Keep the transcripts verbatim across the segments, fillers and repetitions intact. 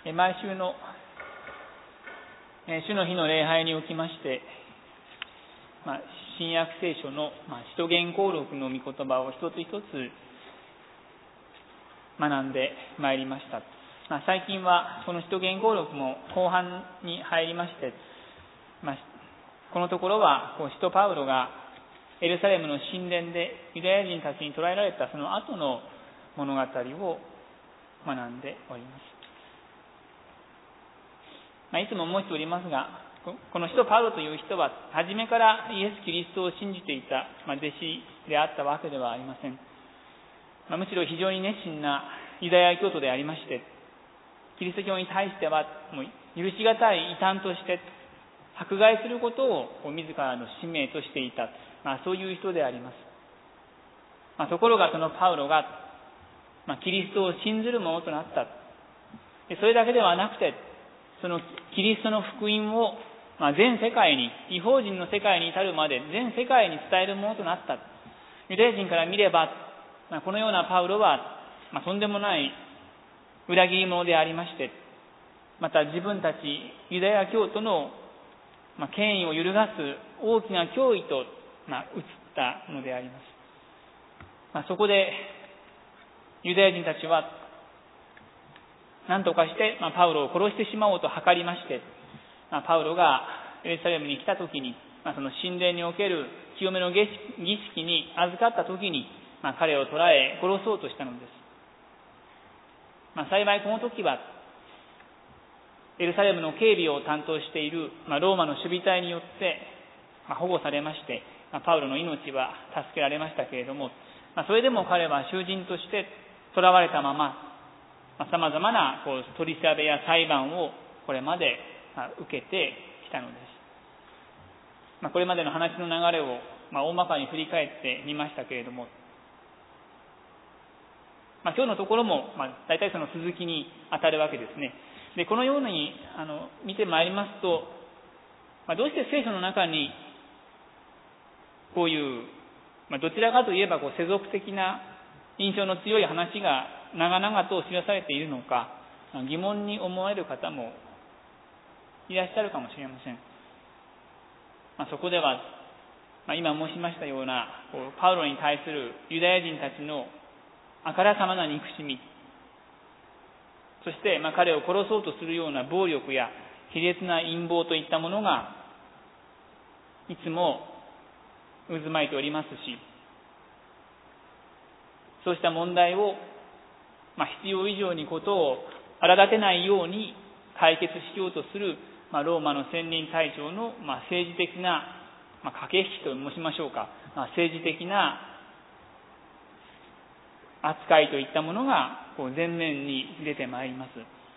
毎週の主の日の礼拝におきまして、まあ、新約聖書の、まあ、使徒言行録の御言葉を一つ一つ学んでまいりました。まあ、最近はこの使徒言行録も後半に入りまして、まあ、このところはこう使徒パウロがエルサレムの神殿でユダヤ人たちに捕らえられたその後の物語を学んでおります。まあ、いつも申しておりますが、この使徒パウロという人は初めからイエス・キリストを信じていた、まあ、弟子であったわけではありません。まあ、むしろ非常に熱心なユダヤ教徒でありまして、キリスト教に対してはもう許しがたい異端として迫害することを自らの使命としていた、まあ、そういう人であります。まあ、ところがそのパウロが、まあ、キリストを信ずる者となった。それだけではなくて、そのキリストの福音を、まあ、全世界に、異邦人の世界に至るまで全世界に伝える者となった。ユダヤ人から見れば、まあ、このようなパウロは、まあ、とんでもない裏切り者でありまして、また自分たちユダヤ教徒の、まあ、権威を揺るがす大きな脅威と、まあ、映ったのであります。まあ、そこでユダヤ人たちは何とかして、まあ、パウロを殺してしまおうと図りまして、まあ、パウロがエルサレムに来た時に、まあ、その神殿における清めの儀式に預かった時に、まあ、彼を捕らえ殺そうとしたのです。まあ、幸いこの時はエルサレムの警備を担当している、まあ、ローマの守備隊によって、まあ、保護されまして、まあ、パウロの命は助けられましたけれども、まあ、それでも彼は囚人として囚われたまま、さまざまなこう取り調べや裁判をこれまで受けてきたのです。まあ、これまでの話の流れをまあ大まかに振り返ってみましたけれども、まあ、今日のところもまあ大体その続きに当たるわけですね。で、このようにあの見てまいりますと、まあ、どうして聖書の中にこういう、まあ、どちらかといえばこう世俗的な印象の強い話が長々と記されているのか疑問に思われる方もいらっしゃるかもしれません。まあ、そこでは、まあ、今申しましたようなこうパウロに対するユダヤ人たちのあからさまな憎しみ、そしてまあ彼を殺そうとするような暴力や卑劣な陰謀といったものがいつも渦巻いておりますし、そうした問題をまあ、必要以上にことを荒立てないように解決しようとする、まあ、ローマの専任隊長の、まあ、政治的な、まあ、駆け引きと申しましょうか、まあ、政治的な扱いといったものがこう前面に出てまいります。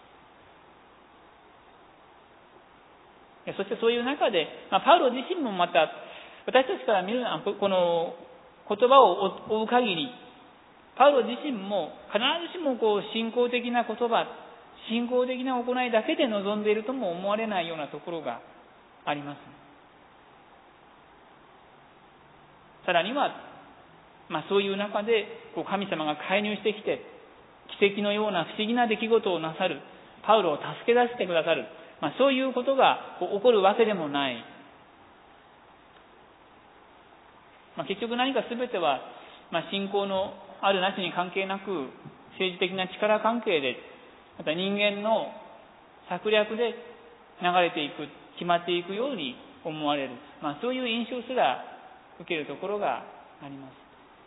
そしてそういう中で、まあ、パウロ自身もまた私たちから見るこの言葉を追う限り、パウロ自身も必ずしもこう信仰的な言葉、信仰的な行いだけで臨んでいるとも思われないようなところがあります。さらには、まあ、そういう中でこう神様が介入してきて奇跡のような不思議な出来事をなさる、パウロを助け出してくださる、まあ、そういうことがこう起こるわけでもない。まあ、結局何か全ては、まあ、信仰のあるなしに関係なく政治的な力関係で、また人間の策略で流れていく、決まっていくように思われる、まあ、そういう印象すら受けるところがあります。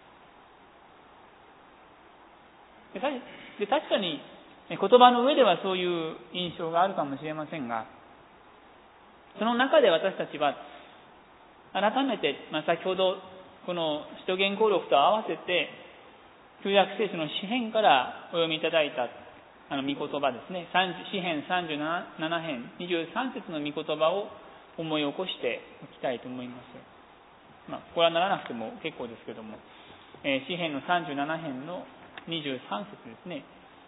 でで確かに言葉の上ではそういう印象があるかもしれませんが、その中で私たちは改めて、まあ、先ほどこの使徒言行録と合わせて旧約聖書の詩編からお読みいただいたあの御言葉ですね、詩編さんじゅうなな編にじゅうさん節の御言葉を思い起こしておきたいと思います。まあ、これはならなくても結構ですけども、えー、詩編のさんじゅうなな編のにじゅうさん節ですね。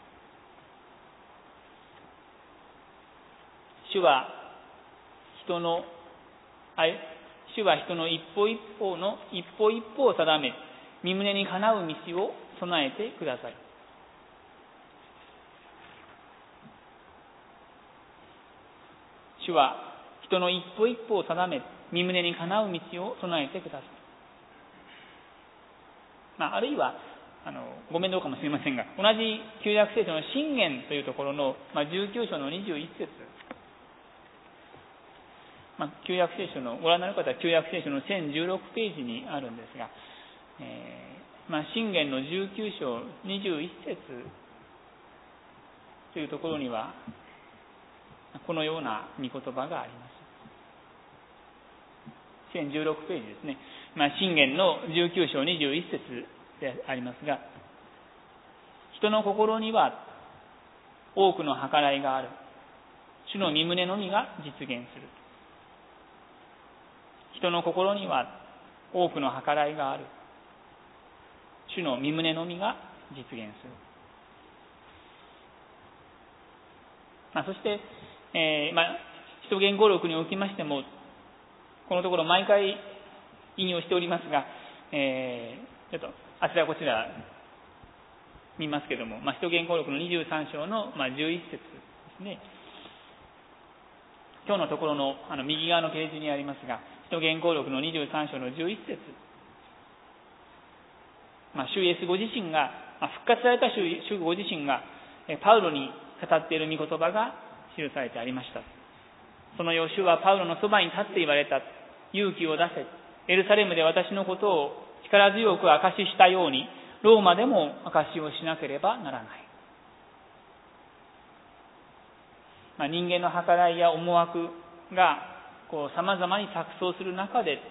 主は人のあ主は人の一歩一歩の一歩一歩を定め、身胸にかなう道を備えてください。 主は人の一歩一歩を定め、身胸にかなう道を備えてください。まあ、あるいはあのご面倒かもしれませんが、同じ旧約聖書の箴言というところの、まあ、じゅうきゅう章のにじゅういち節、まあ、旧約聖書のご覧になる方は旧約聖書のせんじゅうろくページにあるんですが、えーまあ、箴言のじゅうきゅう章にじゅういち節というところにはこのような御言葉があります。せんじゅうろくページですね。まあ、箴言のじゅうきゅう章にじゅういち節でありますが、人の心には多くの計らいがある。主の御胸のみが実現する。人の心には多くの計らいがある。主の御胸のみが実現する。まあ、そして、えーまあ、使徒言語録におきましても、このところ毎回引用しておりますが、えー、ちょっとあちらこちら見ますけれども、まあ、使徒言語録のにじゅうさん章の、まあ、じゅういち節ですね。今日のところの、あの右側のページにありますが、使徒言語録のにじゅうさん章のじゅういち節、まあ、主イエスご自身が、まあ、復活された主主ご自身がパウロに語っている御言葉が記されてありました。そのよ主はパウロのそばに立って言われた。勇気を出せ。エルサレムで私のことを力強く証ししたように、ローマでも証しをしなければならない。まあ、人間の計らいや思惑がこう様々に錯綜する中で、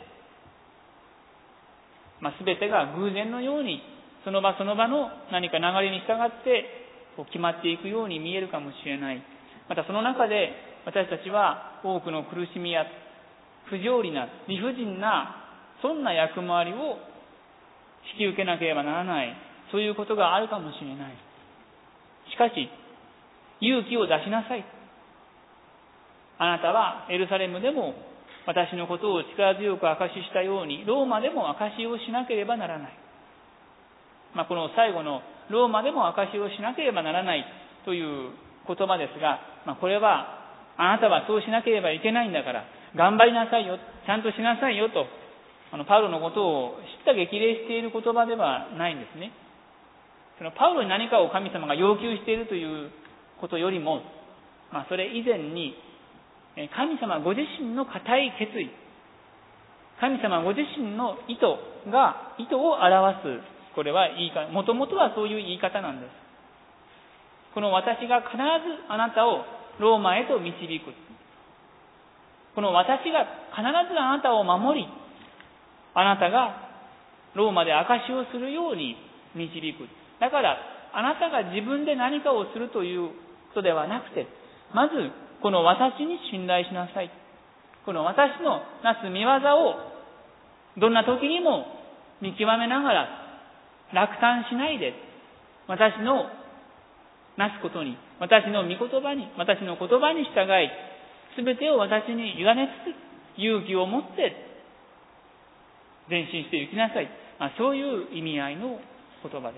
まあ、全てが偶然のようにその場その場の何か流れに従ってこう決まっていくように見えるかもしれない。またその中で私たちは多くの苦しみや不条理な理不尽なそんな役回りを引き受けなければならない、そういうことがあるかもしれない。しかし勇気を出しなさい。あなたはエルサレムでも私のことを力強く証ししたようにローマでも証しをしなければならない。まあ、この最後のローマでも証しをしなければならないという言葉ですが、まあ、これはあなたはそうしなければいけないんだから頑張りなさいよ、ちゃんとしなさいよと、あのパウロのことを叱咤激励している言葉ではないんですね。そのパウロに何かを神様が要求しているということよりも、まあ、それ以前に神様ご自身の固い決意、神様ご自身の意図が意図を表す、これは言い方、もともとはそういう言い方なんです。この私が必ずあなたをローマへと導く。この私が必ずあなたを守り、あなたがローマで証しをするように導く。だからあなたが自分で何かをするということではなくて、まずこの私に信頼しなさい。この私のなす見業をどんな時にも見極めながら落胆しないで、私のなすことに、私の御言葉に、私の言葉に従い、すべてを私に委ねつつ、勇気を持って前進していきなさい。まあ、そういう意味合いの言葉です。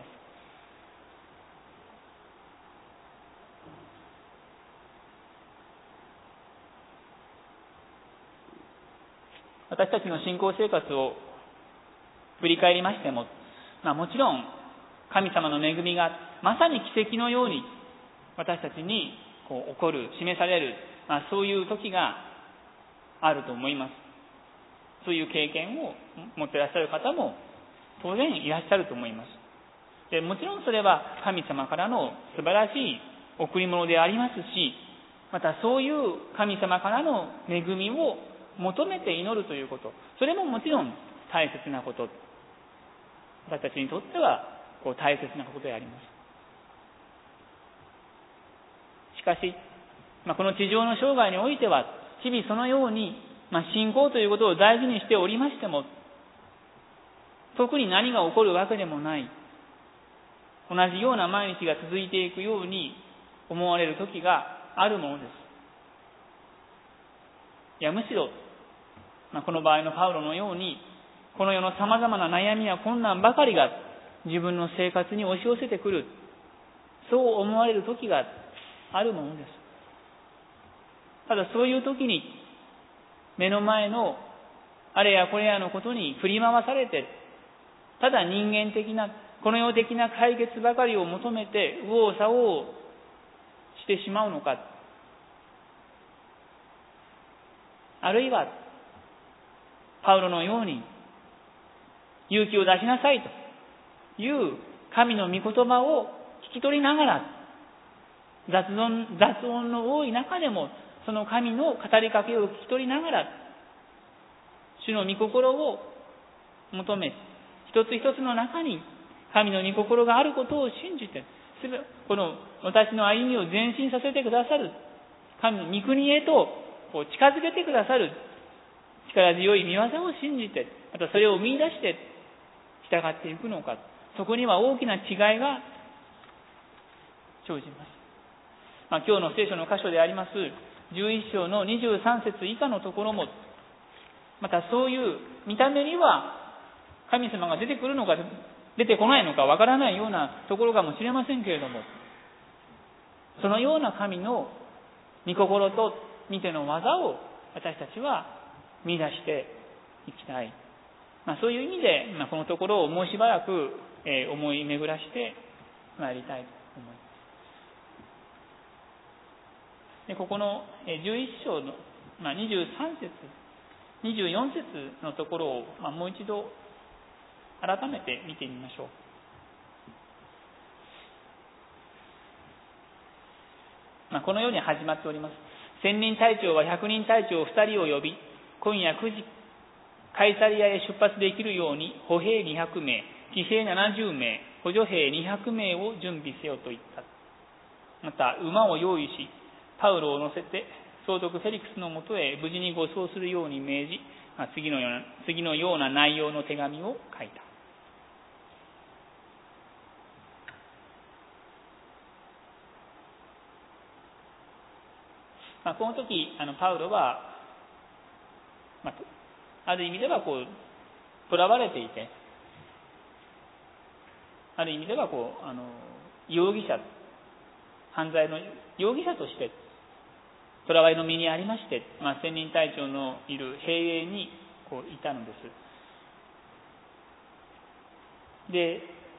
私たちの信仰生活を振り返りましても、まあ、もちろん神様の恵みがまさに奇跡のように私たちにこう起こる、示される、まあ、そういう時があると思います。そういう経験を持っていらっしゃる方も当然いらっしゃると思います。でもちろんそれは神様からの素晴らしい贈り物でありますし、またそういう神様からの恵みを求めて祈るということ、それももちろん大切なこと、私たちにとってはこう大切なことであります。しかし、まあ、この地上の生涯においては日々そのように、まあ、信仰ということを大事にしておりましても、特に何が起こるわけでもない、同じような毎日が続いていくように思われる時があるものです。いやむしろ、まあ、この場合のパウロのようにこの世のさまざまな悩みや困難ばかりが自分の生活に押し寄せてくる、そう思われる時があるものです。 ただそういう時に目の前のあれやこれやのことに振り回されて、ただ人間的なこの世的な解決ばかりを求めて右往左往してしまうのか、あるいはパウロのように勇気を出しなさいという神の御言葉を聞き取りながら、雑音、雑音の多い中でもその神の語りかけを聞き取りながら、主の御心を求め、一つ一つの中に神の御心があることを信じて、この私の歩みを前進させてくださる神の御国へと近づけてくださる力強い御業を信じて、またそれを見出して従っていくのか、そこには大きな違いが生じます。まあ、今日の聖書の箇所でありますじゅういっ章のにじゅうさん節以下のところも、またそういう見た目には神様が出てくるのか出てこないのかわからないようなところかもしれませんけれども、そのような神の御心と御手の技を私たちは見出していきたい。まあ、そういう意味で、まあ、このところをもうしばらく、えー、思い巡らしてまいりたいと思います。でここのじゅういっ章の、まあ、にじゅうさん節にじゅうよん節のところを、まあ、もう一度改めて見てみましょう。まあ、このように始まっております。千人隊長は百人隊長二人を呼び、今夜くじカイサリアへ出発できるように歩兵にひゃくめい、騎兵ななじゅうめい、補助兵にひゃくめいを準備せよと言った。また馬を用意し、パウロを乗せて総督フェリクスのもとへ無事に護送するように命じ、まあ、次のような次のような内容の手紙を書いた。まあ、この時あのパウロは、まあ、ある意味ではこう囚われていて、ある意味ではこうあの容疑者、犯罪の容疑者として囚われの身にありまして、まあ、千人隊長のいる兵営にこういたのです。で、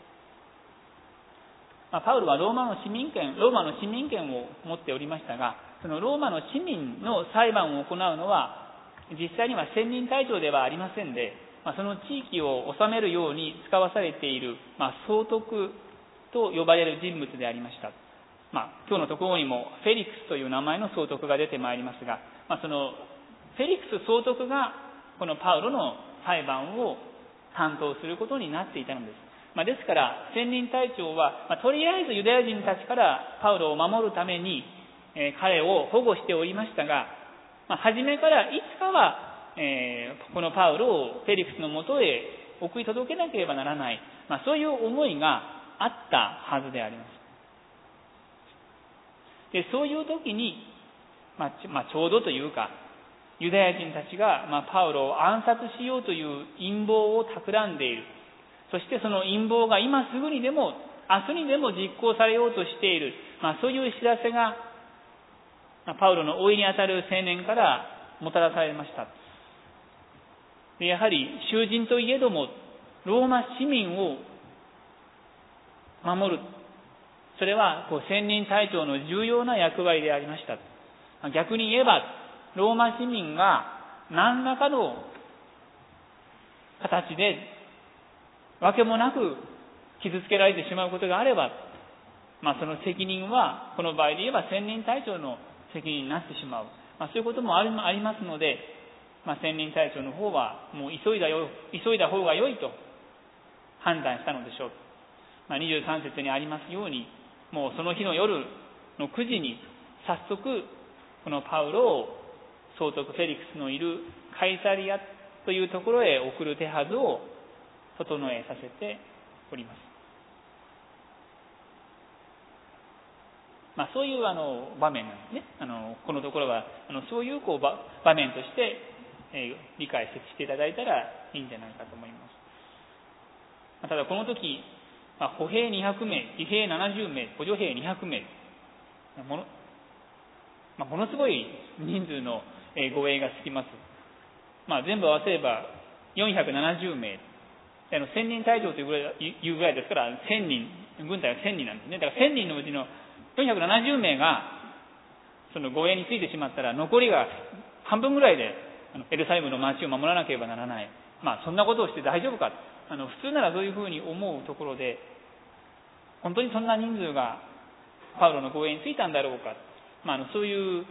まあ、パウロはローマの市民権、ローマの市民権を持っておりましたが、そのローマの市民の裁判を行うのは実際には千人隊長ではありませんで、まあ、その地域を治めるように使わされている、まあ、総督と呼ばれる人物でありました。まあ、今日のところにもフェリクスという名前の総督が出てまいりますが、まあ、そのフェリクス総督がこのパウロの裁判を担当することになっていたのです。まあ、ですから千人隊長は、まあ、とりあえずユダヤ人たちからパウロを守るために、えー、彼を保護しておりましたが、まあ、初めからいつかは、えー、このパウロをフェリクスのもとへ送り届けなければならない、まあ、そういう思いがあったはずであります。でそういう時に、まあちまあ、ちょうどというかユダヤ人たちが、まあ、パウロを暗殺しようという陰謀を企んでいる。そしてその陰謀が今すぐにでも明日にでも実行されようとしている、まあ、そういう知らせが、まあ、パウロの甥にあたる青年からもたらされました。でやはり囚人といえどもローマ市民を守る、それはこう千人隊長の重要な役割でありました。逆に言えばローマ市民が何らかの形でわけもなく傷つけられてしまうことがあれば、まあ、その責任はこの場合で言えば千人隊長の責任になってしまう、まあ、そういうこともありますので、まあ、千人隊長の方はもう急いだよ急いだ方が良いと判断したのでしょう。まあ、にじゅうさん節にありますように、もうその日の夜のくじに早速このパウロを総督フェリクスのいるカイサリアというところへ送る手はずを整えさせております。まあ、そういうあの場面なんですね。あのこのところはあのそういうこう 場, 場面として、えー、理解していただいたらいいんじゃないかと思います。まあ、ただこの時、まあ、歩兵にひゃくめい、騎兵ななじゅうめい、補助兵にひゃくめいもの、ままあ、ものすごい人数の護衛がつきます。まあ、全部合わせればよんひゃくななじゅうめい、あのせんにん隊長というぐらいいうぐらいですから、せんにん、軍隊はせんにんなんですね。だからせんにんのうちのよんひゃくななじゅうめいがその護衛についてしまったら、残りが半分ぐらいでエルサレムの町を守らなければならない。まあそんなことをして大丈夫か。あの普通ならそういうふうに思うところで、本当にそんな人数がパウロの護衛についたんだろうか。まあ、あのそういう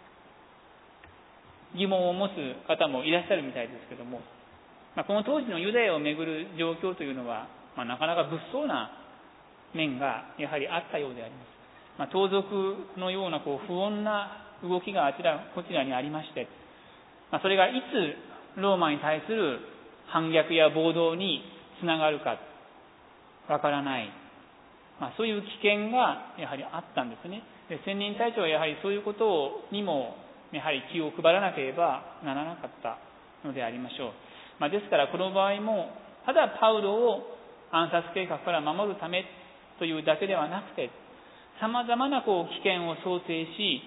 疑問を持つ方もいらっしゃるみたいですけども、まあ、この当時のユダヤをめぐる状況というのは、まあ、なかなか物騒な面がやはりあったようであります。まあ、盗賊のようなこう不穏な動きがあちらこちらにありまして、まあ、それがいつローマに対する反逆や暴動につながるかわからない、まあ、そういう危険がやはりあったんですね。で、専任隊長はやはりそういうことにもやはり気を配らなければならなかったのでありましょう。まあ、ですからこの場合もただパウロを暗殺計画から守るためというだけではなくて、さまざまなこう危険を想定し、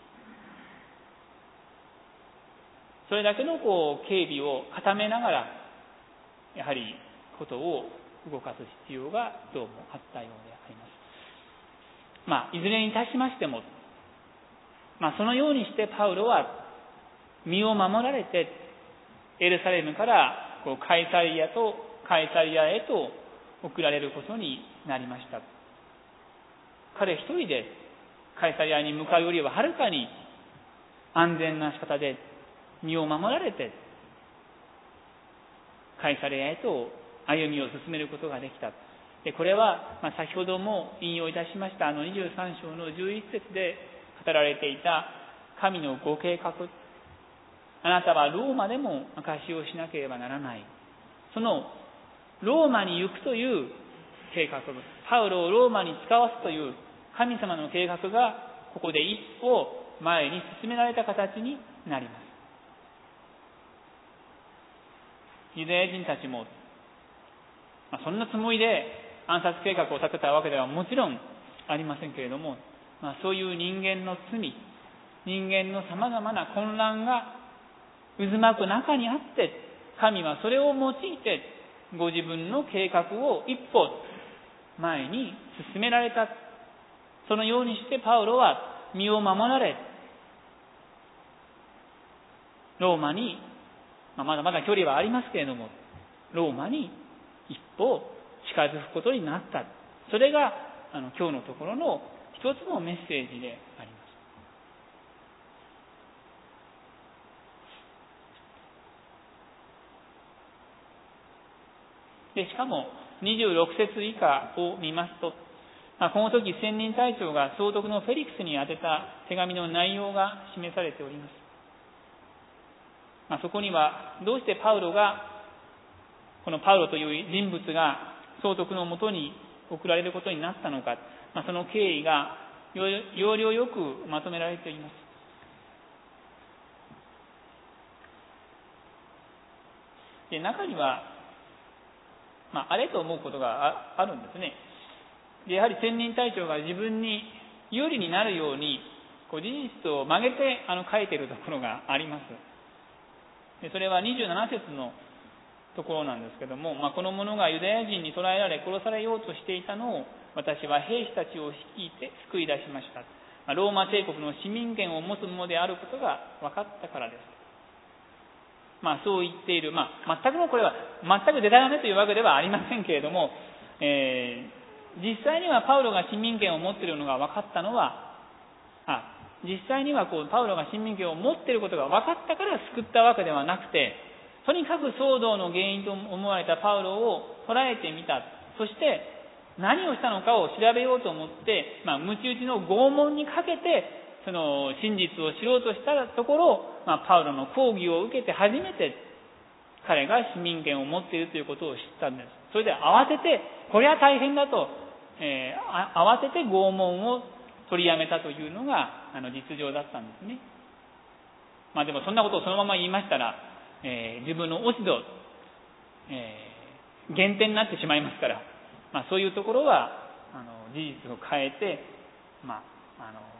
それだけのこう警備を固めながらやはりことを動かす必要がどうもあったようであります。まあいずれにいたしましても、まあそのようにしてパウロは身を守られてエルサレムからこうカイサリアとカイサリアへと送られることになりました。彼一人でカイサリアに向かうよりははるかに安全な仕方で身を守られてカイサリアへと歩みを進めることができた。でこれは、まあ、先ほども引用いたしましたあのにじゅうさん章のじゅういっ節で語られていた神のご計画、あなたはローマでも証しをしなければならない、そのローマに行くという計画、パウロをローマに使わすという神様の計画がここで一歩前に進められた形になります。ユダヤ人たちも、まあ、そんなつもりで暗殺計画を立てたわけではもちろんありませんけれども、まあ、そういう人間の罪、人間のさまざまな混乱が渦巻く中にあって、神はそれを用いてご自分の計画を一歩前に進められた。そのようにしてパウロは身を守られ、ローマに、まあ、まだまだ距離はありますけれども、ローマに一歩近づくことになった。それがあの今日のところの一つのメッセージであります。でしかもにじゅうろく節以下を見ますと、まあ、この時専任隊長が総督のフェリクスに宛てた手紙の内容が示されております。まあ、そこにはどうしてパウロがこのパウロという人物が総督のもとに送られることになったのか、まあ、その経緯が要領よくまとめられています。で中には、まあ、あれと思うことが あ, あるんですね。でやはり専任隊長が自分に有利になるようにこう事実を曲げてあの書いているところがあります。でそれはにじゅうなな節のところなんですけども、まあ、この者がユダヤ人に捕らえられ殺されようとしていたのを私は兵士たちを率いて救い出しました。ローマ帝国の市民権を持つ者であることが分かったからです。まあそう言っている、まあ全くのこれは全くデタラメというわけではありませんけれども、えー、実際にはパウロが市民権を持っているのが分かったのは、あ実際にはこうパウロが市民権を持っていることが分かったから救ったわけではなくて、とにかく騒動の原因と思われたパウロを捉えてみた。そして何をしたのかを調べようと思って、まあ、鞭打ちの拷問にかけてその真実を知ろうとしたところ、まあ、パウロの講義を受けて初めて彼が市民権を持っているということを知ったんです。それで慌ててこれは大変だと、えー、慌てて拷問を取りやめたというのがあの実情だったんですね。まあでもそんなことをそのまま言いましたら、えー、自分の落ち度、えー、減点になってしまいますから、まあ、そういうところはあの事実を変えて、まあ、あの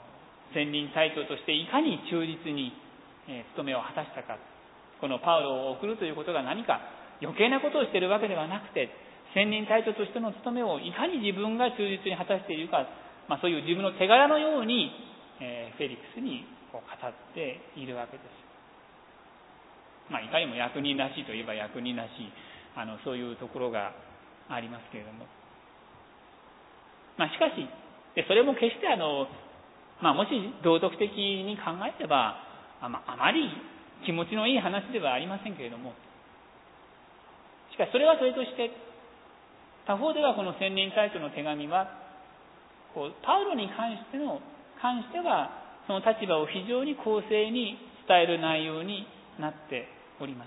専任隊長としていかに忠実に務めを果たしたか、このパウロを送るということが何か余計なことをしているわけではなくて、専任隊長としての務めをいかに自分が忠実に果たしているか、まあ、そういう自分の手柄のように、えー、フェリクスにこう語っているわけです。まあ、いかにも役人らしいといえば役人らしい、あのそういうところがありますけれども、まあ、しかしでそれも決してあの、まあ、もし道徳的に考えればあ、まあ、あまり気持ちのいい話ではありませんけれども、しかしそれはそれとして他方ではこの専任隊長の手紙はこうパウロに関しての関してはその立場を非常に公正に伝える内容になっております。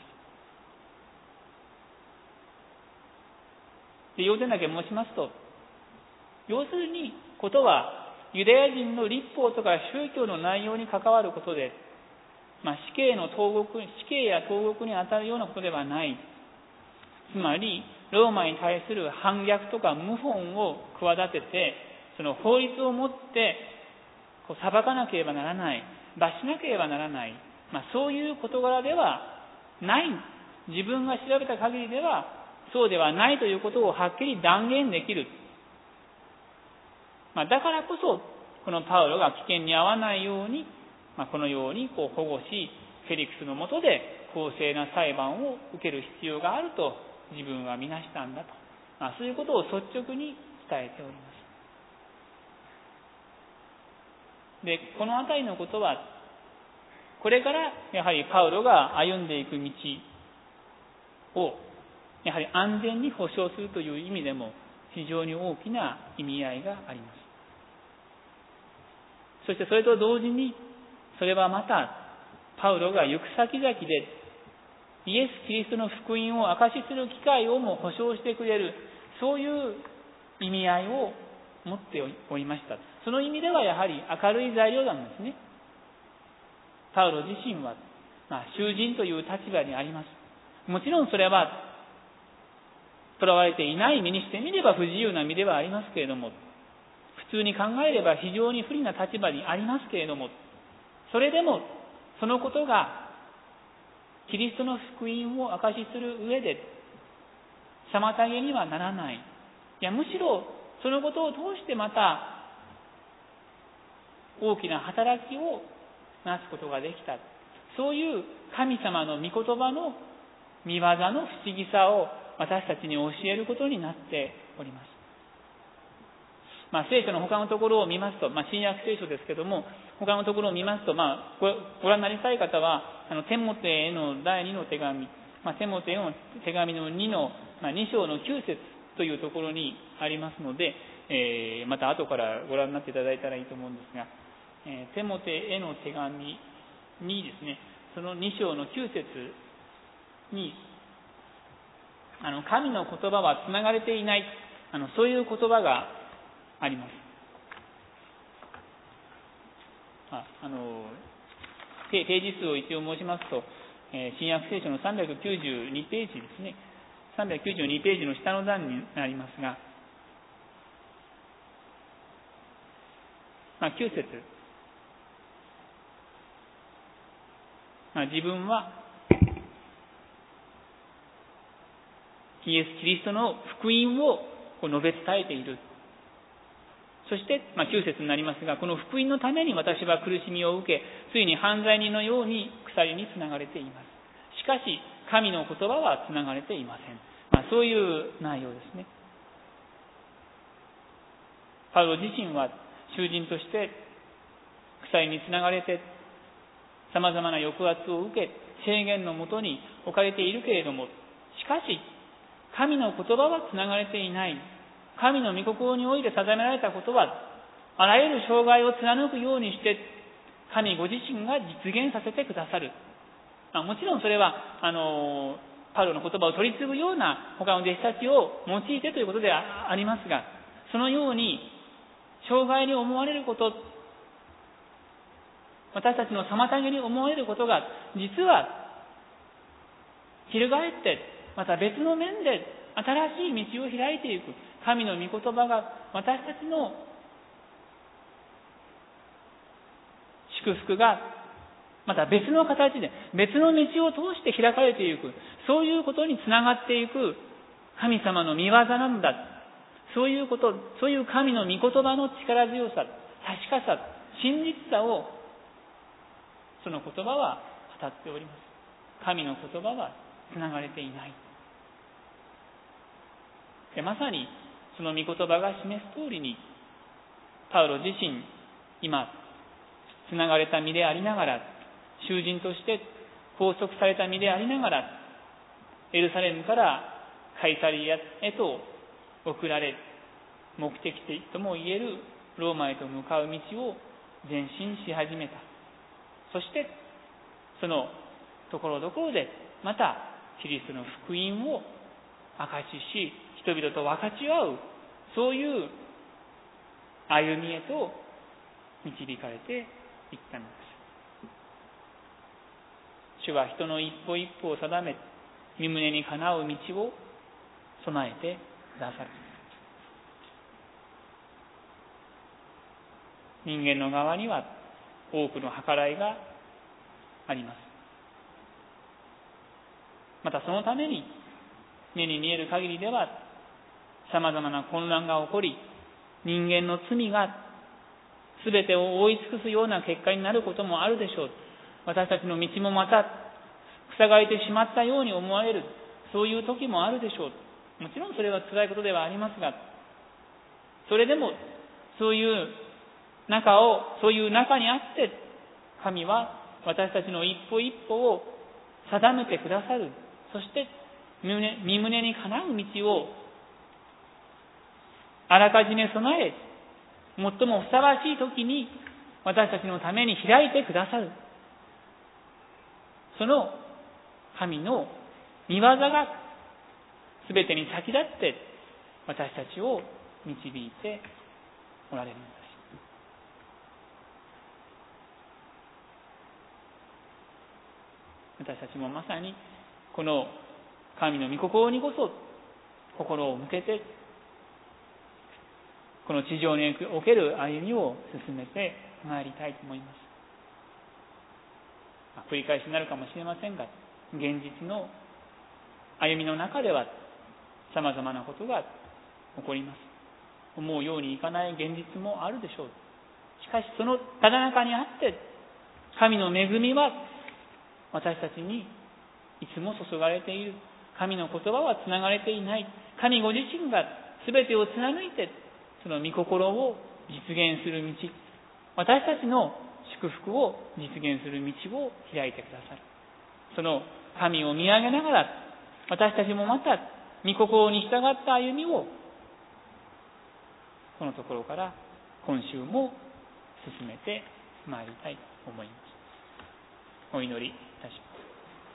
で、要点だけ申しますと、要するにことはユダヤ人の律法とか宗教の内容に関わることで、まあ、死刑の投獄死刑や投獄に当たるようなことではない。つまりローマに対する反逆とか謀反を企てて、その法律をもってこう裁かなければならない、罰しなければならない、まあ、そういう事柄ではない。自分が調べた限りではそうではないということをはっきり断言できる。まあ、だからこそこのパウロが危険に遭わないように、まあ、このようにこう保護し、フェリクスの下で公正な裁判を受ける必要があると自分は見なしたんだと、まあ、そういうことを率直に伝えております。で、このあたりのことはこれからやはりパウロが歩んでいく道をやはり安全に保障するという意味でも非常に大きな意味合いがあります。そしてそれと同時に、それはまたパウロが行く先々でイエス・キリストの福音を証しする機会をも保証してくれる、そういう意味合いを持っておりました。その意味ではやはり明るい材料なんですね。パウロ自身は、まあ、囚人という立場にあります。もちろんそれは囚われていない身にしてみれば不自由な身ではありますけれども、普通に考えれば非常に不利な立場にありますけれども、それでもそのことがキリストの福音を証しする上で妨げにはならない。いや、むしろそのことを通してまた大きな働きをなすことができた。そういう神様の御言葉の見業の不思議さを私たちに教えることになっております。まあ、聖書の他のところを見ますと、まあ、新約聖書ですけども、他のところを見ますと、まあ、ご, ご覧になりたい方は、あのテモテへのだいにの手紙、まあ、テモテへの手紙のにの、まあ、に章のきゅう節というところにありますので、えー、また後からご覧になっていただいたらいいと思うんですが、えー、テモテへの手紙にですね、そのに章のきゅう節に、あの神の言葉はつながれていない、あのそういう言葉があります。ああのページ数を一応申しますと、えー、新約聖書のさんびゃくきゅうじゅうにページですね、さんびゃくきゅうじゅうにページの下の段になりますが、まあ、きゅう節、まあ、自分はイエス・キリストの福音をこう述べ伝えている。そして、まあ、きゅう節になりますが、この福音のために私は苦しみを受け、ついに犯罪人のように鎖につながれています。しかし、神の言葉はつながれていません。まあ、そういう内容ですね。パウロ自身は囚人として鎖につながれて、様々な抑圧を受け、制限のもとに置かれているけれども、しかし、神の言葉はつながれていない。神の御心において定められたことは、あらゆる障害を貫くようにして、神ご自身が実現させてくださる。まあ、もちろんそれは、あの、パウロの言葉を取り継ぐような他の弟子たちを用いてということでありますが、そのように、障害に思われること、私たちの妨げに思われることが、実は、翻って、また別の面で新しい道を開いていく。神の御言葉が私たちの祝福がまた別の形で、別の道を通して開かれていく、そういうことにつながっていく神様の御業なんだ。そういうこと、そういう神の御言葉の力強さ、確かさ、真実さを、その言葉は語っております。神の言葉はつながれていない。でまさにその御言葉が示す通りに、パウロ自身、今、つながれた身でありながら、囚人として拘束された身でありながら、エルサレムからカイサリアへと送られ、目的地とも言えるローマへと向かう道を前進し始めた。そしてそのところどころでまたキリストの福音を証しし、人々と分かち合う、そういう歩みへと導かれていったのです。主は人の一歩一歩を定め、身胸にかなう道を備えてくださる。人間の側には多くの計らいがあります。またそのために目に見える限りでは様々な混乱が起こり、人間の罪が全てを覆い尽くすような結果になることもあるでしょう。私たちの道もまた塞がれてしまったように思われる、そういう時もあるでしょう。もちろんそれは辛いことではありますが、それでもそういう中を、そういう中にあって神は私たちの一歩一歩を定めてくださる。そして身胸にかなう道をあらかじめ備え、最もふさわしい時に私たちのために開いてくださる。その神の御業が全てに先立って私たちを導いておられるのです。私たちもまさにこの神の御心にこそ心を向けて、この地上における歩みを進めてまいりたいと思います。繰り返しになるかもしれませんが、現実の歩みの中では様々なことが起こります。思うようにいかない現実もあるでしょう。しかしそのただ中にあって神の恵みは私たちにいつも注がれている。神の言葉はつながれていない。神ご自身が全てを貫いてその御心を実現する道、私たちの祝福を実現する道を開いてくださる。その神を見上げながら、私たちもまた御心に従った歩みをこのところから今週も進めてまいりたいと思います。お祈りいたします。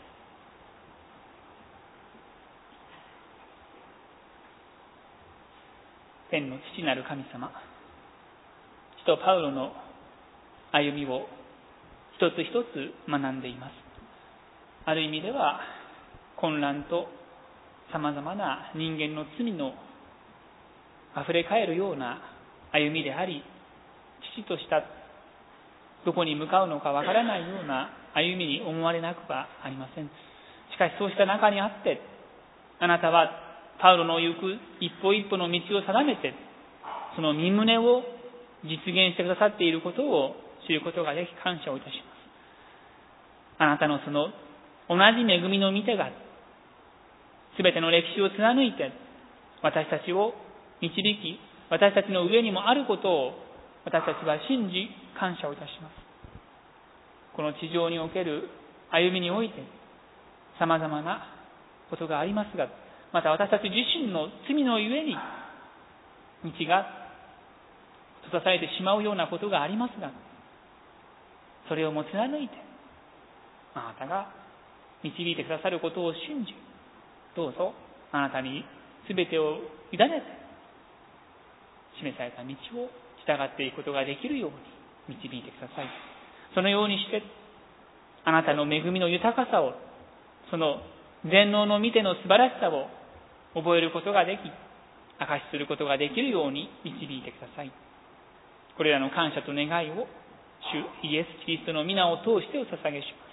天の父なる神様、使徒パウロの歩みを一つ一つ学んでいます。ある意味では混乱と様々な人間の罪の溢れ返るような歩みであり、父としたどこに向かうのかわからないような歩みに思われなくはありません。しかしそうした中にあって、あなたはパウロの行く一歩一歩の道を定めて、その身旨を実現してくださっていることを知ることができ感謝をいたします。あなたのその同じ恵みの御手がすべての歴史を貫いて私たちを導き、私たちの上にもあることを私たちは信じ感謝をいたします。この地上における歩みにおいて様々なことがありますが、また私たち自身の罪のゆえに道が閉ざされてしまうようなことがありますが、それをも貫いてあなたが導いてくださることを信じ、どうぞあなたに全てを委ねて示された道を従っていくことができるように導いてください。そのようにしてあなたの恵みの豊かさを、その全能の御手の素晴らしさを覚えることができ、証しすることができるように導いてください。これらの感謝と願いを主イエス・キリストの皆を通してお捧げします。